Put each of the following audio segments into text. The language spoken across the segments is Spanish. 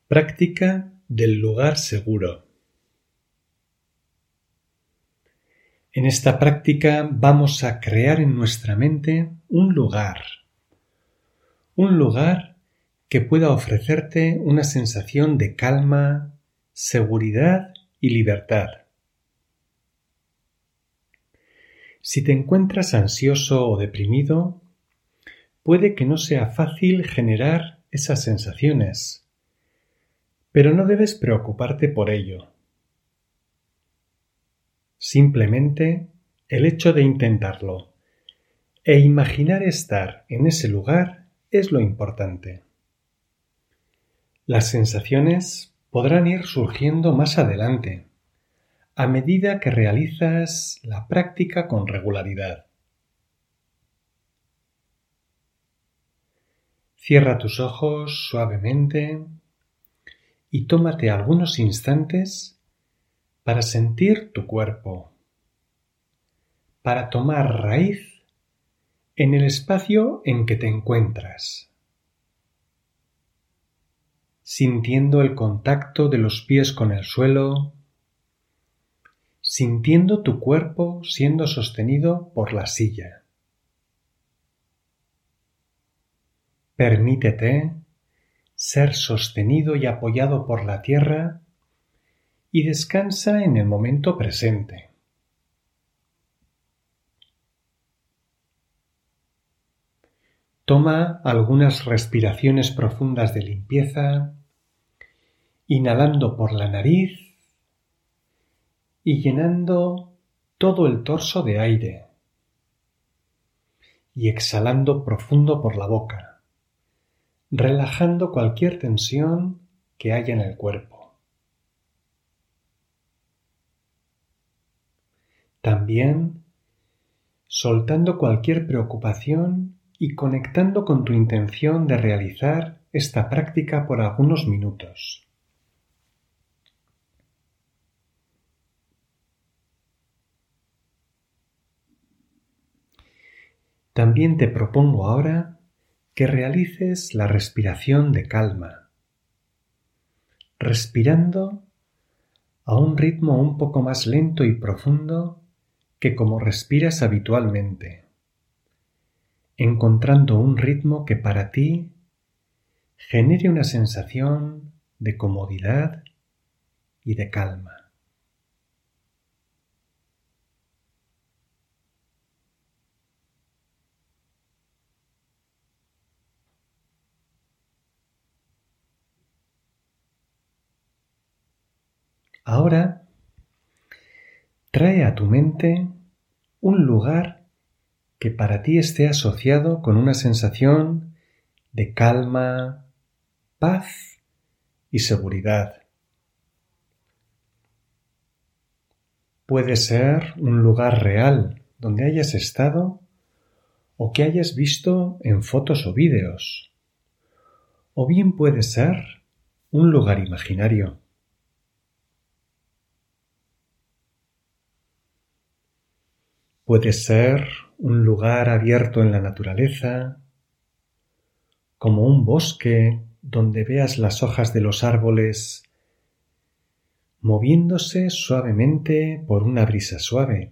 Práctica del lugar seguro. En esta práctica vamos a crear en nuestra mente un lugar que pueda ofrecerte una sensación de calma, seguridad y libertad. Si te encuentras ansioso o deprimido, puede que no sea fácil generar esas sensaciones, pero no debes preocuparte por ello. Simplemente el hecho de intentarlo e imaginar estar en ese lugar es lo importante. Las sensaciones podrán ir surgiendo más adelante, a medida que realizas la práctica con regularidad. Cierra tus ojos suavemente y tómate algunos instantes para sentir tu cuerpo, para tomar raíz en el espacio en que te encuentras, sintiendo el contacto de los pies con el suelo, sintiendo tu cuerpo siendo sostenido por la silla. Permítete ser sostenido y apoyado por la tierra y descansa en el momento presente. Toma algunas respiraciones profundas de limpieza, inhalando por la nariz y llenando todo el torso de aire, y exhalando profundo por la boca, relajando cualquier tensión que haya en el cuerpo. También soltando cualquier preocupación y conectando con tu intención de realizar esta práctica por algunos minutos. También te propongo ahora que realices la respiración de calma, respirando a un ritmo un poco más lento y profundo que como respiras habitualmente, encontrando un ritmo que para ti genere una sensación de comodidad y de calma. Ahora, trae a tu mente un lugar que para ti esté asociado con una sensación de calma, paz y seguridad. Puede ser un lugar real donde hayas estado o que hayas visto en fotos o vídeos, o bien puede ser un lugar imaginario. Puede ser un lugar abierto en la naturaleza, como un bosque donde veas las hojas de los árboles moviéndose suavemente por una brisa suave.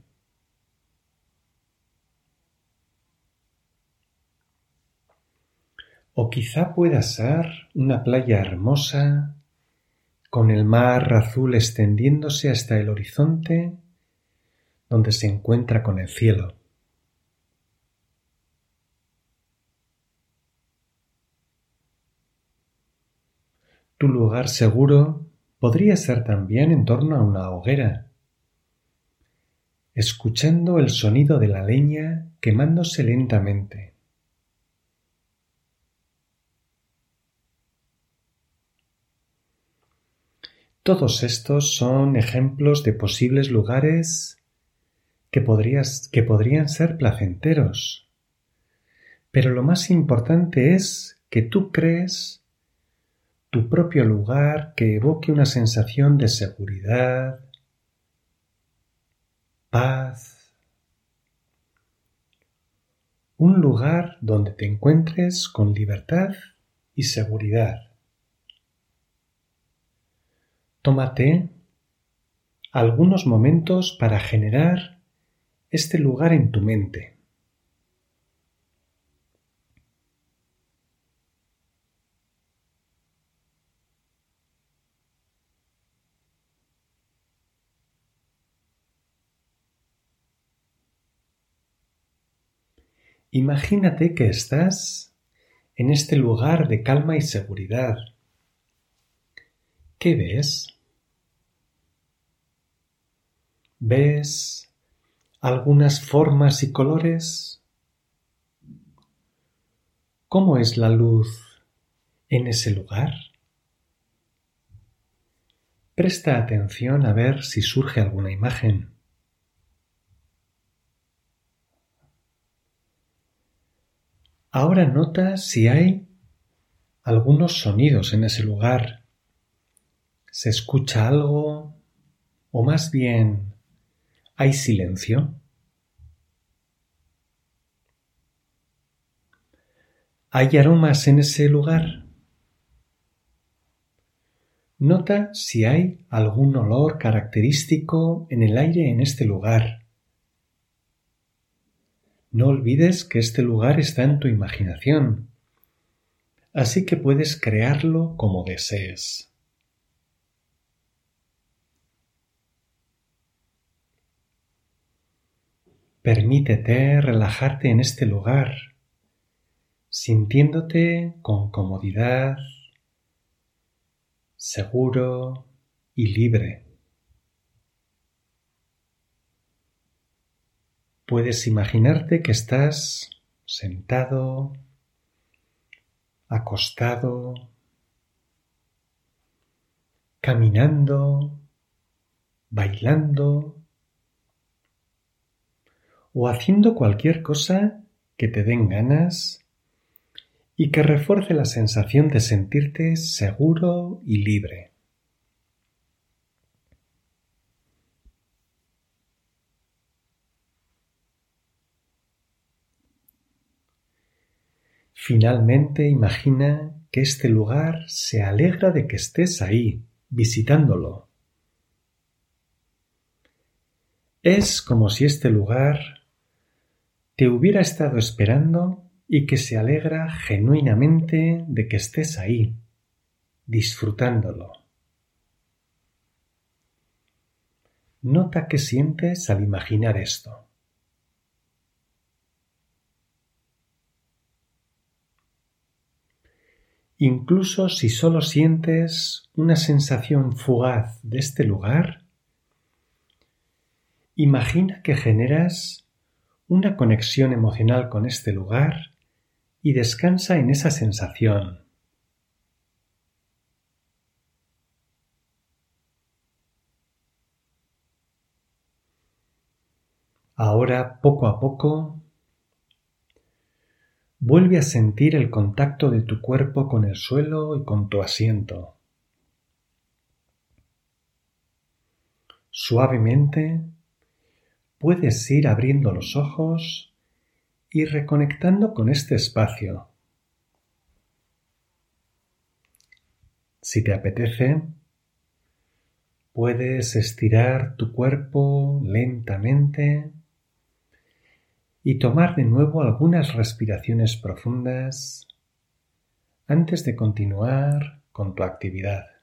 O quizá pueda ser una playa hermosa con el mar azul extendiéndose hasta el horizonte donde se encuentra con el cielo. Tu lugar seguro podría ser también en torno a una hoguera, escuchando el sonido de la leña quemándose lentamente. Todos estos son ejemplos de posibles lugares que podrían ser placenteros, pero lo más importante es que tú crees tu propio lugar que evoque una sensación de seguridad, paz, un lugar donde te encuentres con libertad y seguridad. Tómate algunos momentos para generar este lugar en tu mente. Imagínate que estás en este lugar de calma y seguridad. ¿Qué ves? ¿Ves algunas formas y colores? ¿Cómo es la luz en ese lugar? Presta atención a ver si surge alguna imagen. Ahora nota si hay algunos sonidos en ese lugar. ¿Se escucha algo? ¿O más bien hay silencio? ¿Hay aromas en ese lugar? Nota si hay algún olor característico en el aire en este lugar. No olvides que este lugar está en tu imaginación, así que puedes crearlo como desees. Permítete relajarte en este lugar, sintiéndote con comodidad, seguro y libre. Puedes imaginarte que estás sentado, acostado, caminando, bailando o haciendo cualquier cosa que te den ganas y que refuerce la sensación de sentirte seguro y libre. Finalmente, imagina que este lugar se alegra de que estés ahí, visitándolo. Es como si este lugar te hubiera estado esperando y que se alegra genuinamente de que estés ahí, disfrutándolo. Nota qué sientes al imaginar esto. Incluso si solo sientes una sensación fugaz de este lugar, imagina que generas una conexión emocional con este lugar y descansa en esa sensación. Ahora, poco a poco, vuelve a sentir el contacto de tu cuerpo con el suelo y con tu asiento. Suavemente puedes ir abriendo los ojos y reconectando con este espacio. Si te apetece, puedes estirar tu cuerpo lentamente y tomar de nuevo algunas respiraciones profundas antes de continuar con tu actividad.